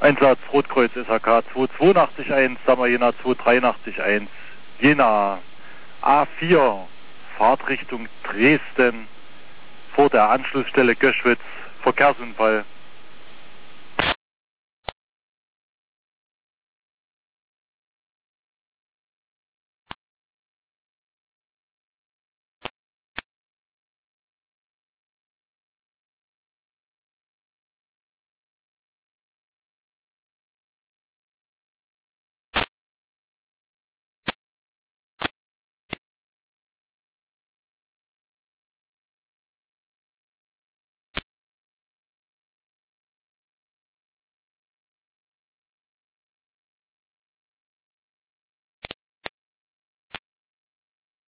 Einsatz Rotkreuz SHK 2881, Sammer Jena 2881, Jena A4, Fahrtrichtung Dresden, vor der Anschlussstelle Göschwitz, Verkehrsunfall.